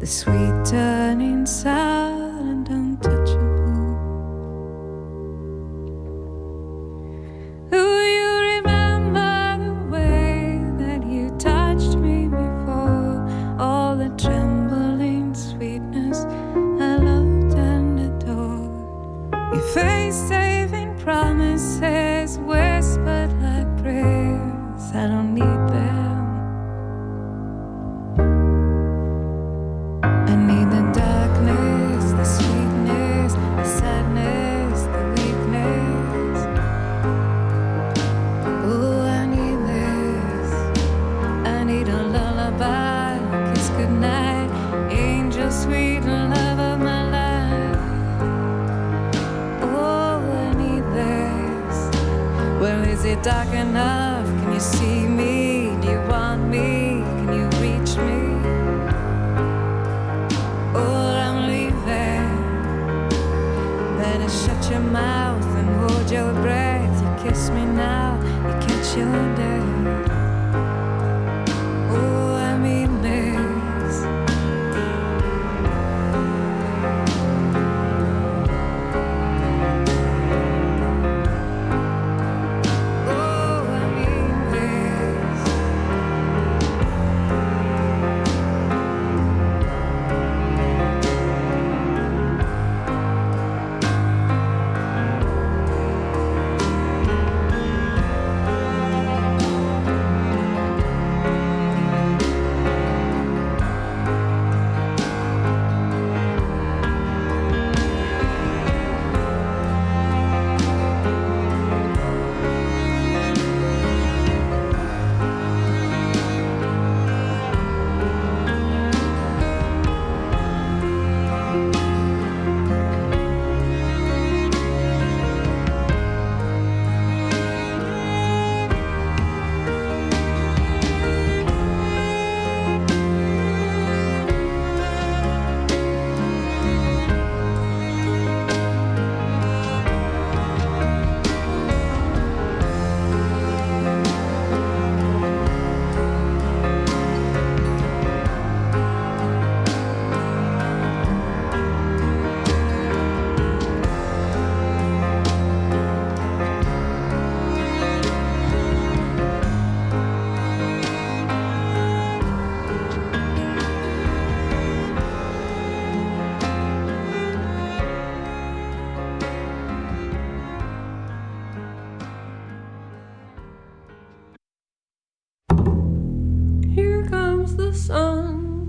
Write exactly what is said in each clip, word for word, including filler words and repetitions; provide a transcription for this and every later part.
the sweet turning silent, untouchable. Do you remember the way that you touched me before? All the trembling sweetness I loved and adored. Your face saving promises whispered like prayers. I don't need them. I need the darkness, the sweetness, the sadness, the weakness. Oh, I need this. I need a lullaby, a kiss goodnight, angel sweet love of my life. Oh, I need this. Well, is it dark enough? Can you see me? Do you want me? Can you reach me? Shut your mouth and hold your breath. You kiss me now, you catch your death. Oh, I mean this. Oh, I mean this. Here comes the sun.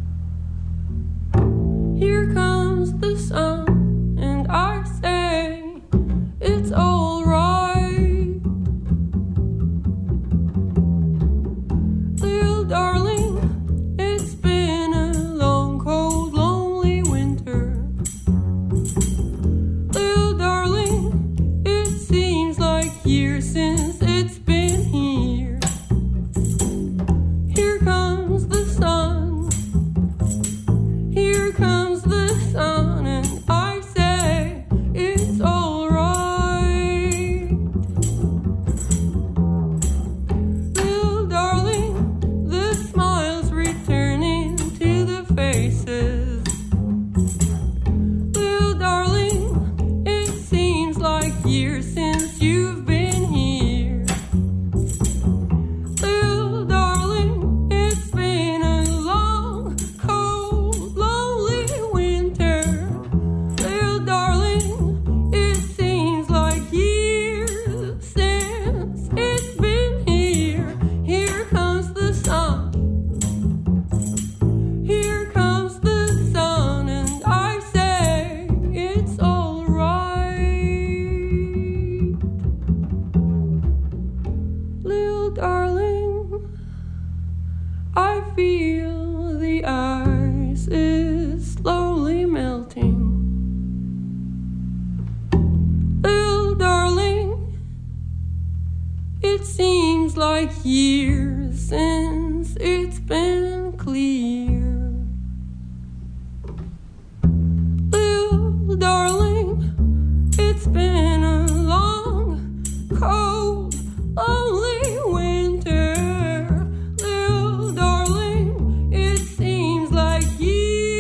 Here comes the sun, and I say it's all right. Little darling, it's been a long, cold, lonely winter. Little darling, it seems like years since it's been here. Here comes the sun. Here comes the sun, and I say it's all right. Little darling, the smiles returning to the faces. Little darling, it seems like years since you've been here. Little darling, it's been a long, cold, lonely winter. Little darling, it seems like years since it's been here. Here comes the sun. Here comes the sun, and I say it's all right. Little darling, I feel the ice is slowly melting. Little darling, it seems like years since it's been clear. Little darling, it's been a long, cold, lonely winter. Little darling, it seems like years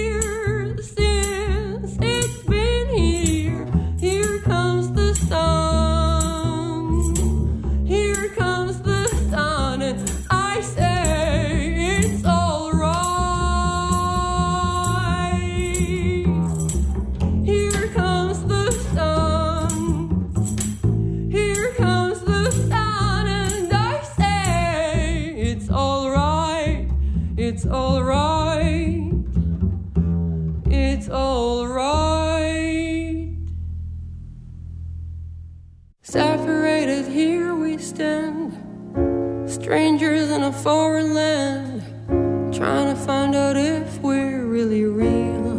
Separated here we stand, strangers in a foreign land, trying to find out if we're really real.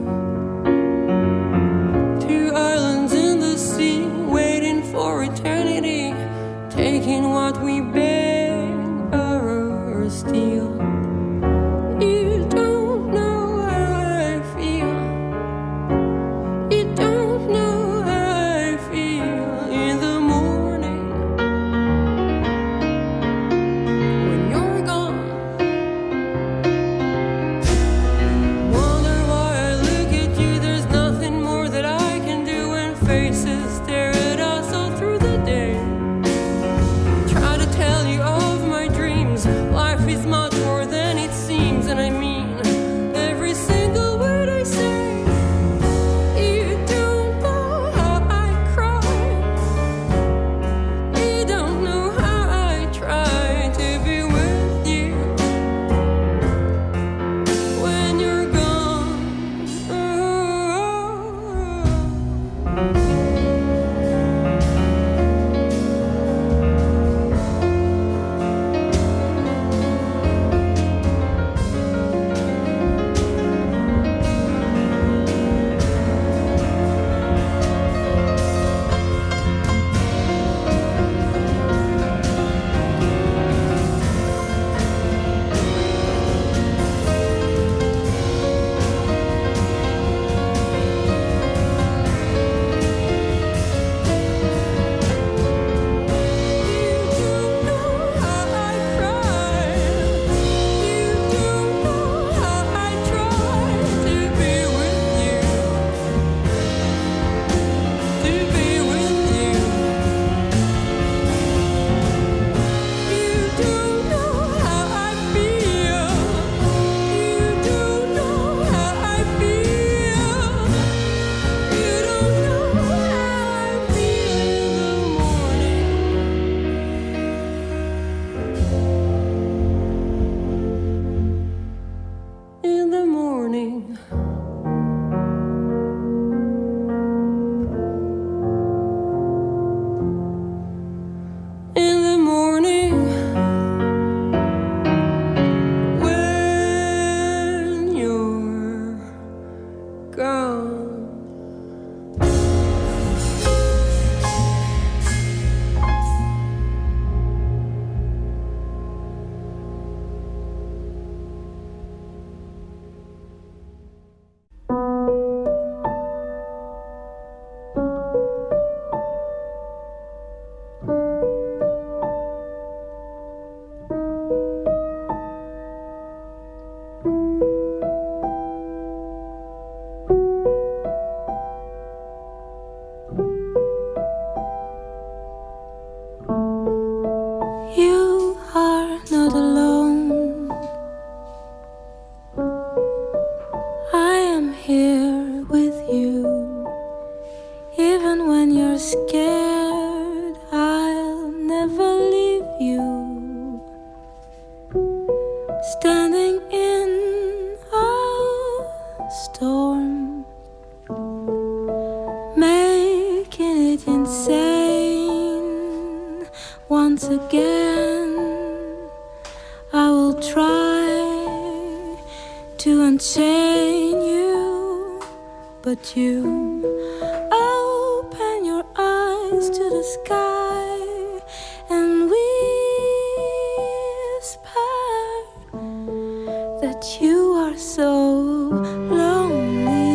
Two islands in the sea, waiting for eternity, taking what we beg, borrow, or steal. You don't know how I feel. You don't know how I feel in the morning when you're gone. Wonder why I look at you. There's nothing more that I can do when faces stare at us all through the day. Try to tell you of my dreams. Life is much more than it seems, and I mean every single word I say. You don't know how I cry. You don't know how I try to be with you when you're gone. Oh. In the morning, in the morning, when you're gone. You are not alone. I am here with you. Even when you're scared, I'll never leave you. Standing in a storm, making it insane once again. I will try to unchain you, but you open your eyes to the sky and whisper that you are so lonely.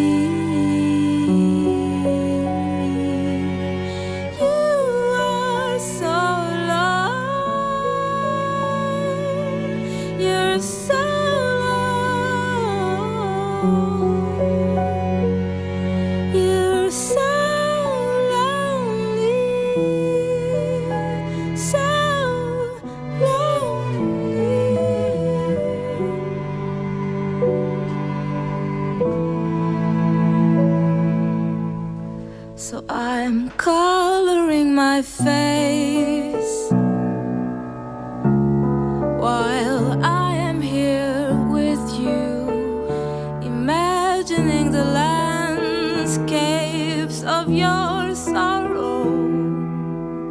You are so alone. You're so alone. You're so lonely. So lonely. So I'm coloring my face while I am here with you, imagining the landscapes of your sorrow.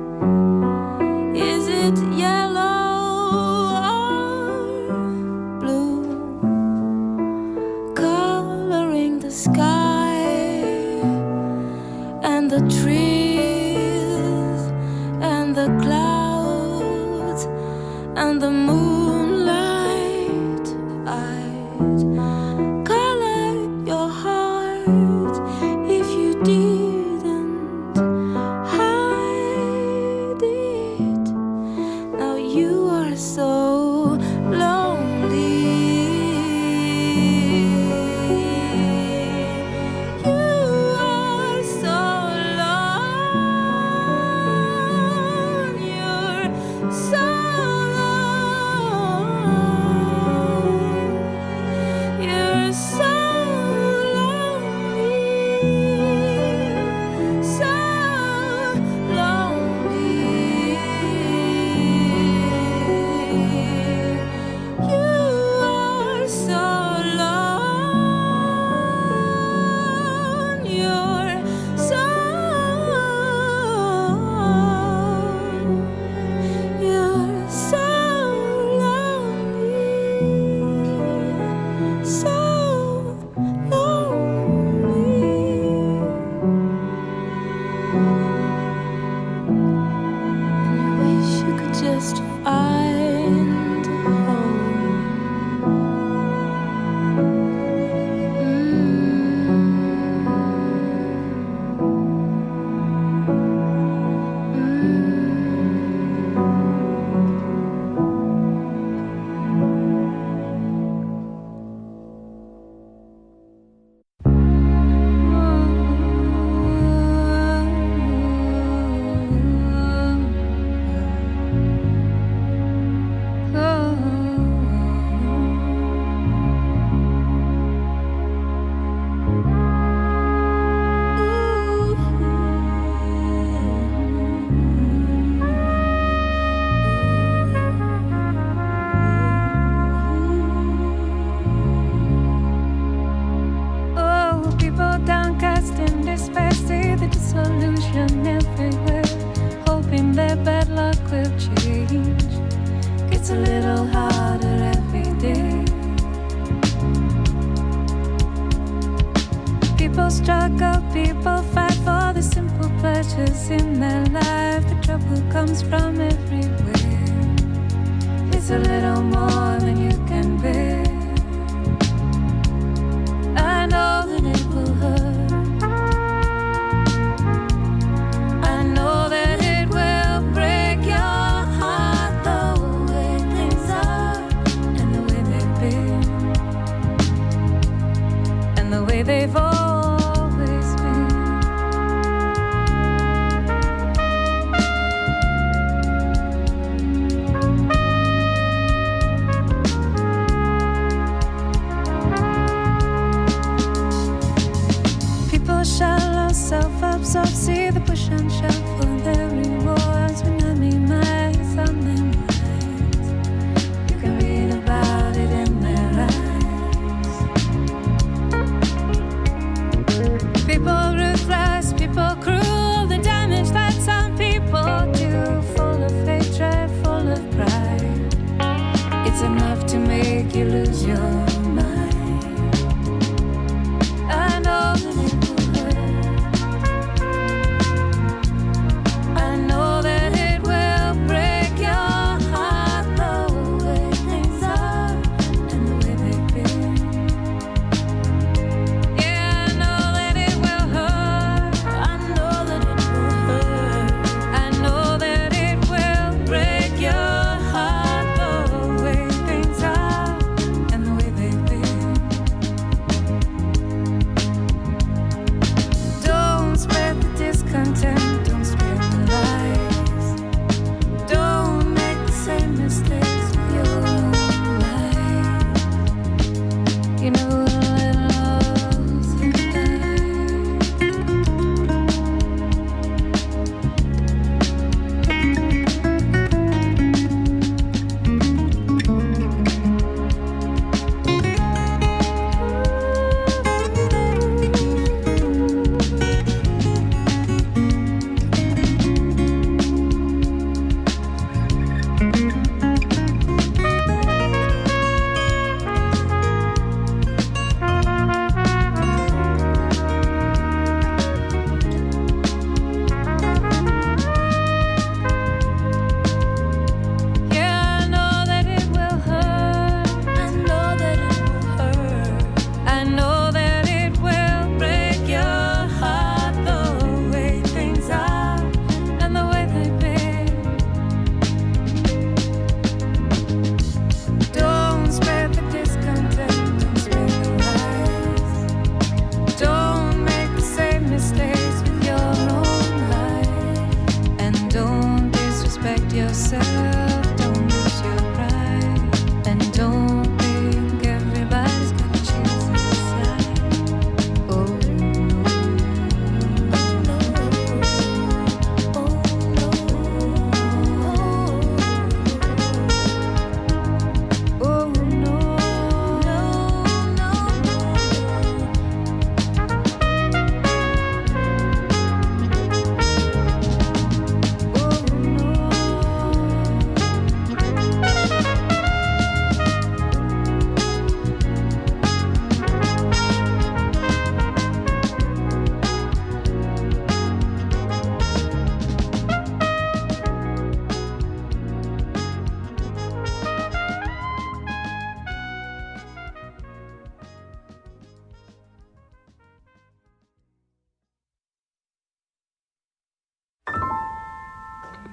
and the trees and the clouds and the moonlight, I'd color your heart if you didn't hide it. Now you are so lonely. Just find home. Dissolution everywhere, hoping that bad luck will change. Gets a little harder every day. People struggle, people fight for the simple pleasures in their life. The trouble comes from everywhere. It's a little more than you can bear. I know that it will hurt. They've always been.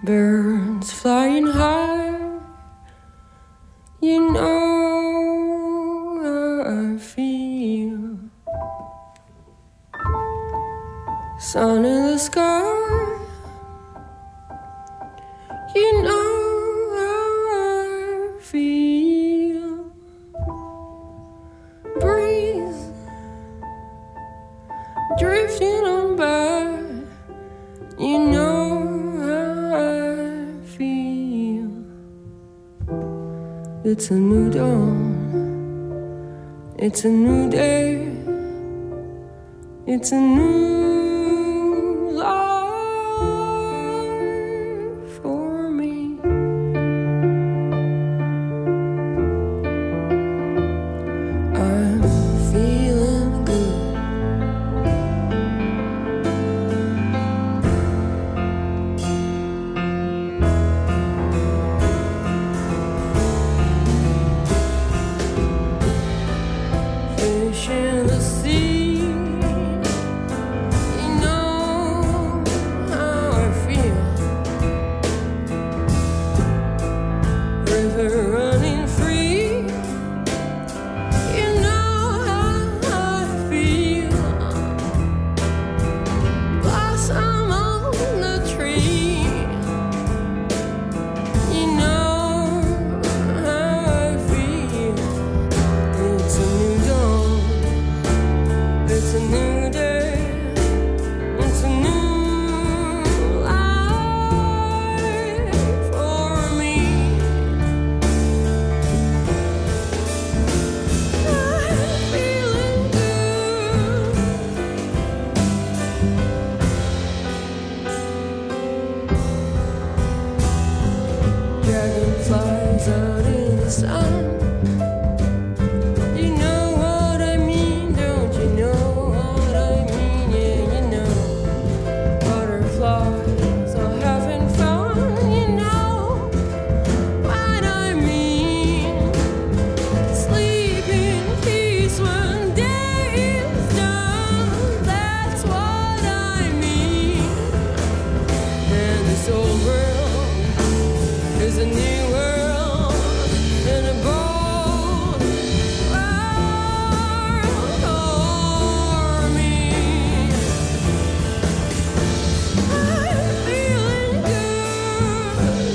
birds flying high. You know how I feel. Sun in the sky. You know how I feel. Breeze drifting on by. You know how I feel. It's a new dawn. It's a new day. It's a new life for me. I'm feeling good. Fish in the sea. Dragonflies out in the sun. You know what I mean, don't you know what I mean? Yeah, you know. Butterflies are having fun. You know what I mean. Sleep in peace when day is done. That's what I mean. And this old world is a new world and a bold world for me. I'm feeling good.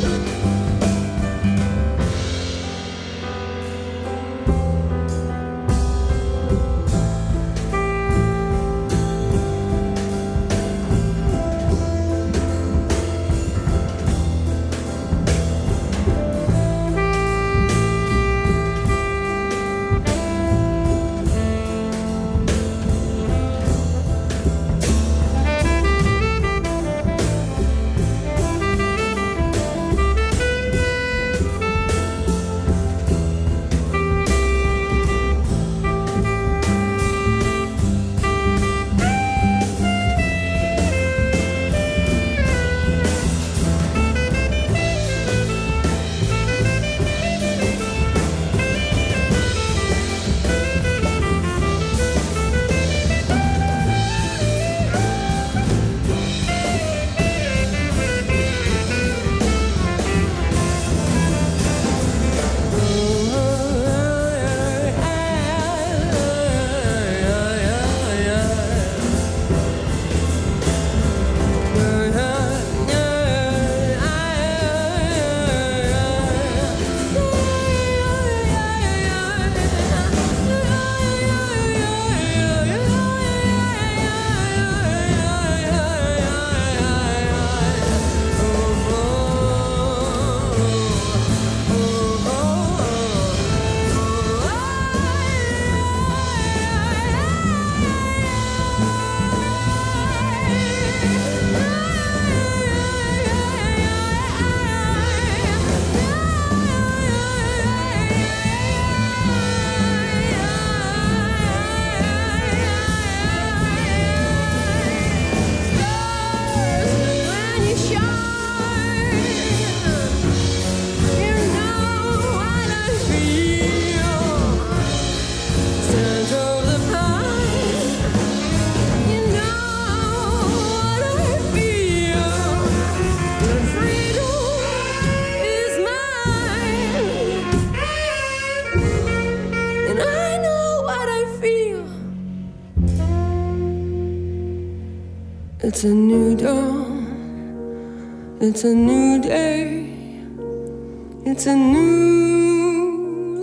It's a new dawn, it's a new day, it's a new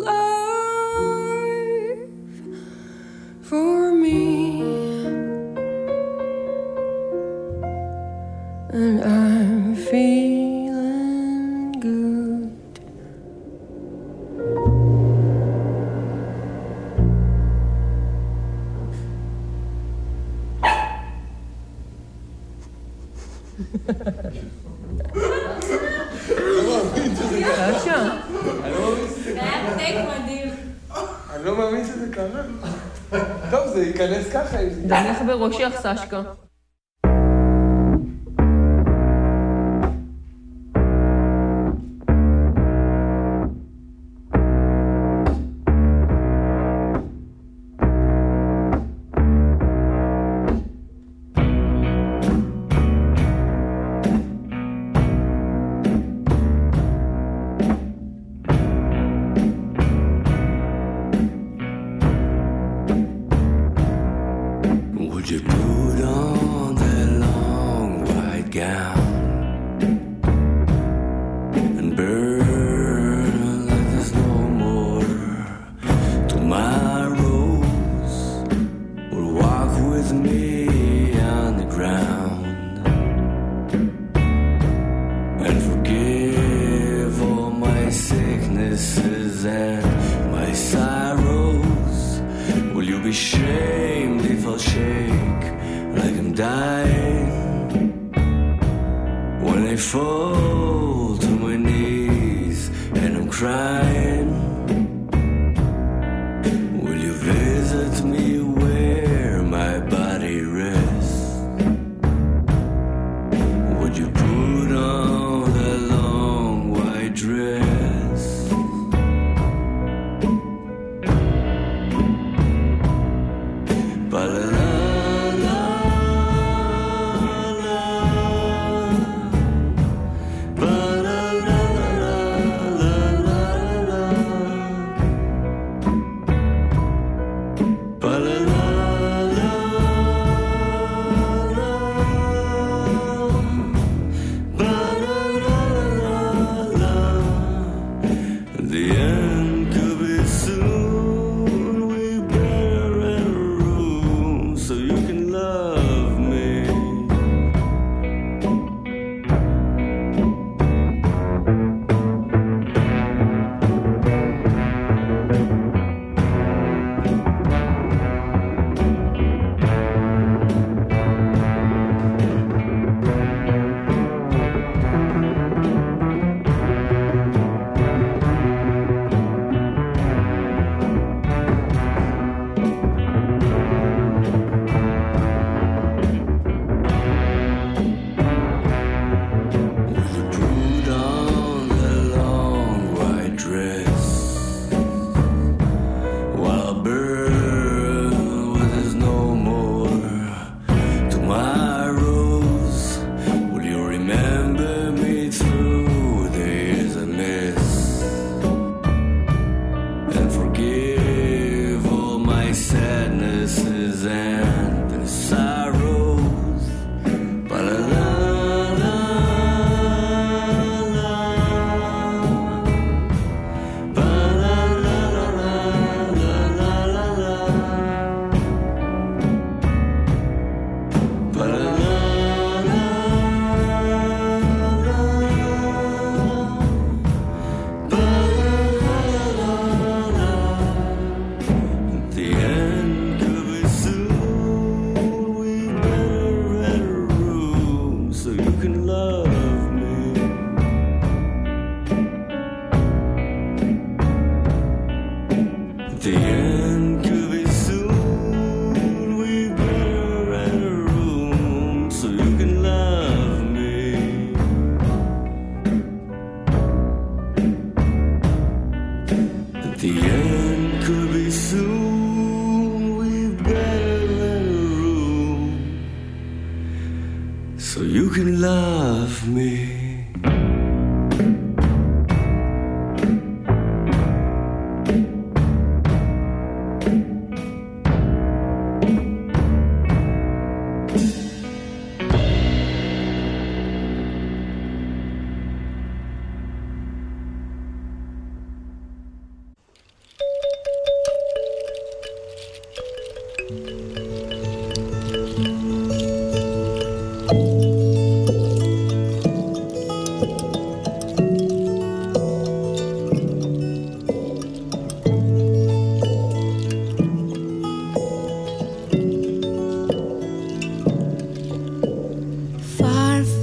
life for me, and I'm feeling good. אני לא מאמין שזה קרה. טוב, זה ייכנס ככה. דניח בראשי אכסשקה.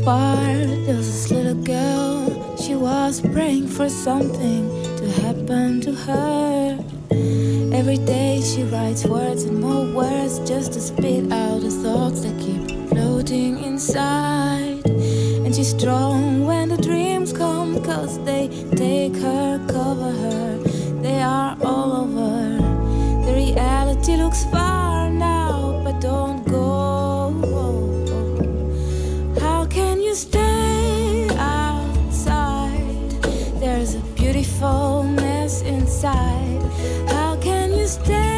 far, there was this little girl. She was praying for something to happen to her. Every day she writes words and more words just to spit out the thoughts that keep floating inside. And she's strong when the dreams come, cause they take her, cover her, they are all over. The reality looks far now, but don't go. How can you stay outside? There's a beautiful mess inside. How can you stay